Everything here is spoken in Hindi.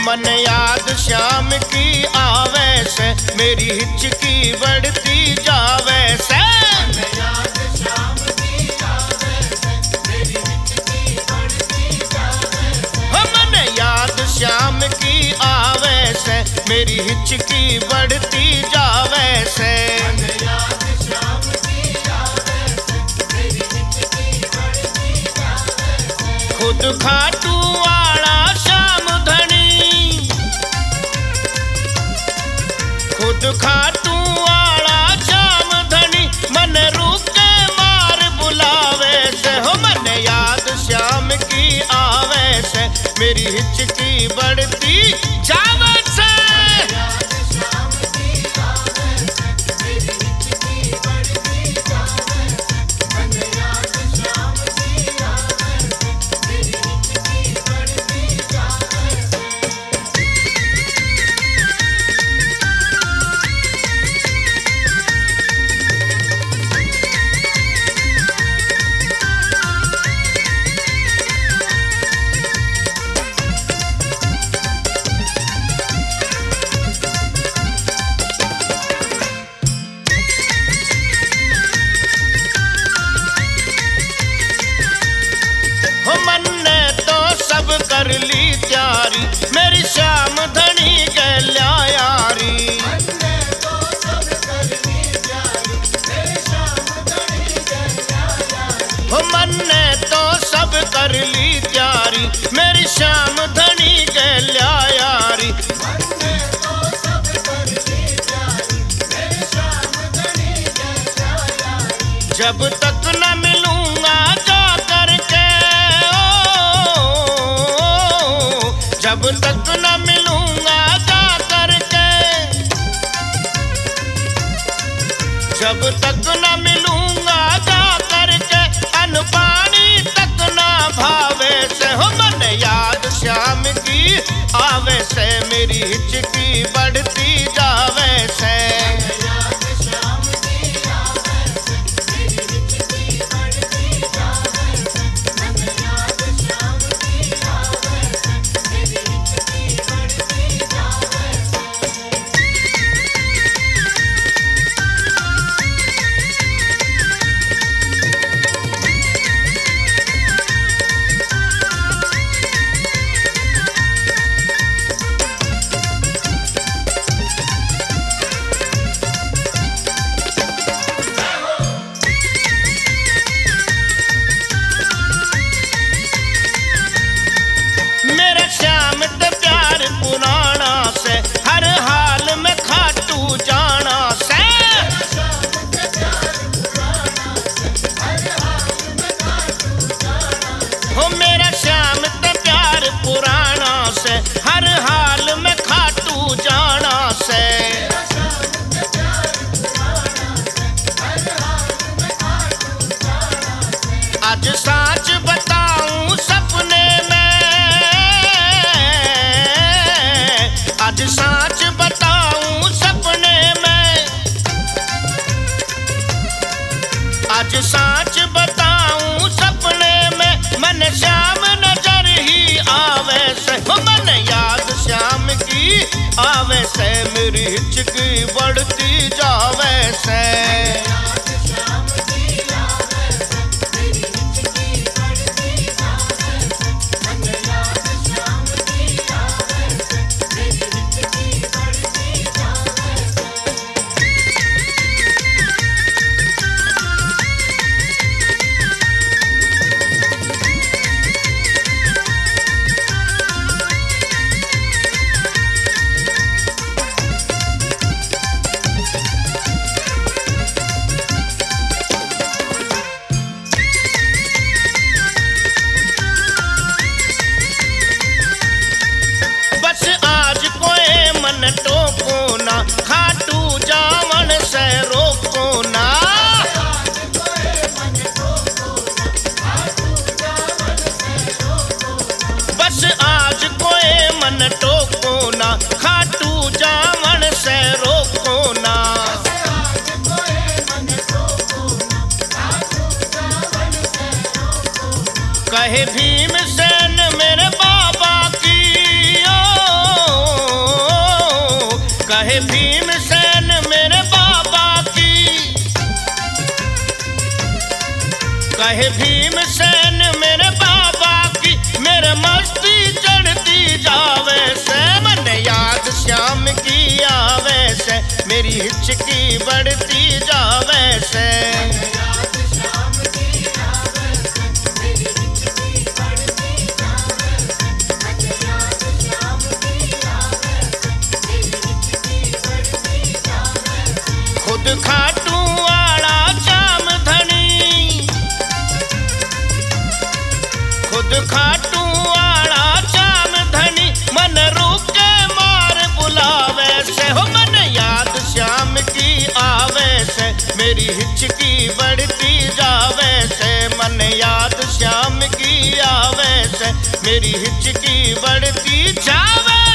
मन याद श्याम की आवे से मेरी हिचकी बढ़ती जावे से। मन याद श्याम की आवे से मेरी हिचकी बढ़ती जावे से। खुद खाटू वाला श्याम धनी, खुद खाटू वाला श्याम धनी मन रुके मार बुलावे से। हो मन याद श्याम की आवे से मेरी हिचकी बढ़ती जावे से। कर ली तैयारी मेरी श्याम धनी गैल्या यारी। हो मन ने तो सब कर ली तैयारी मेरी श्याम धनी गैल्या यारी। जब तक न मिलूंगा जा करके, जब तक न मिलूंगा जा करके, जब तक न मिलूंगा जा करके अन्न पानी तक ना भावे से। हो मन याद श्याम की आवे से मेरी हिचकी बढ़ती जावे से। आज साच बताऊं सपने में, आज साच बताऊं सपने में, आज साच बताऊं सपने में मन श्याम नजर ही आवे से। मन याद श्याम की आवे से मेरी हिचकी बढ़ती जावे से। खाटू जावन से रोको ना, बस आज कोई मन टोको ना, खाटू जावन से रोको ना। कहे भीमसेन मेरे बाबा की ओ, भीमसेन मेरे बाबा की, कहे भीमसेन मेरे बाबा की, मेरे मस्ती चढ़ती जावे से, मन याद श्याम की आवे से, मेरी हिचकी बढ़ती जावे से। खुद खाटू वाला चाम धनी, खुद खाटू वाला चाम धनी, मन रुके मार बुलावे से, हो मन याद श्याम की आवे से, मेरी हिचकी बढ़ती जावे से, मन याद श्याम की आवे से, मेरी हिचकी बढ़ती जावे।